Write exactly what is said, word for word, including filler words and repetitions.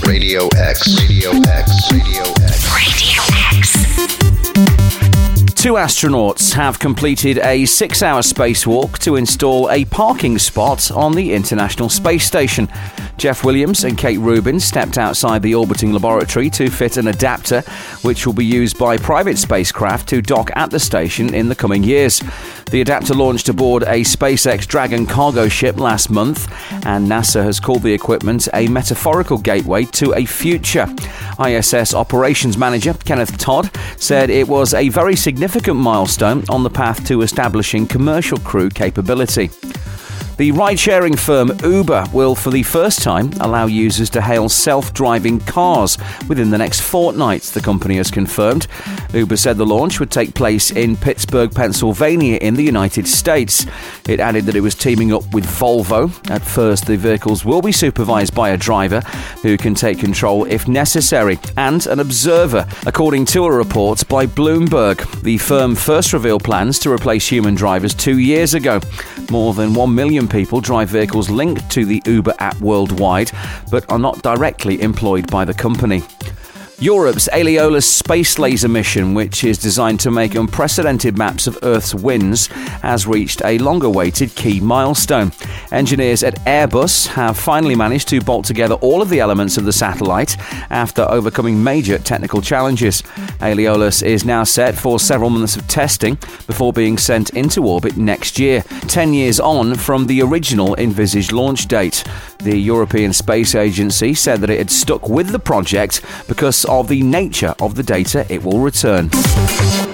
Radio X. Radio X. Radio X. Radio X. Two astronauts have completed a six-hour spacewalk to install a parking spot on the International Space Station. Jeff Williams and Kate Rubin stepped outside the orbiting laboratory to fit an adapter, which will be used by private spacecraft to dock at the station in the coming years. The adapter launched aboard a SpaceX Dragon cargo ship last month, and NASA has called the equipment a metaphorical gateway to a future. I S S Operations Manager Kenneth Todd said it was a very significant milestone on the path to establishing commercial crew capability. The ride-sharing firm Uber will, for the first time, allow users to hail self-driving cars within the next fortnight, the company has confirmed. Uber said the launch would take place in Pittsburgh, Pennsylvania in the United States. It added that it was teaming up with Volvo. At first, the vehicles will be supervised by a driver who can take control if necessary, and an observer, according to a report by Bloomberg. The firm first revealed plans to replace human drivers two years ago. More than one million people drive vehicles linked to the Uber app worldwide, but are not directly employed by the company. Europe's Aeolus space laser mission, which is designed to make unprecedented maps of Earth's winds, has reached a long-awaited key milestone. Engineers at Airbus have finally managed to bolt together all of the elements of the satellite after overcoming major technical challenges. Aeolus is now set for several months of testing before being sent into orbit next year, ten years on from the original envisaged launch date. The European Space Agency said that it had stuck with the project because of the nature of the data it will return.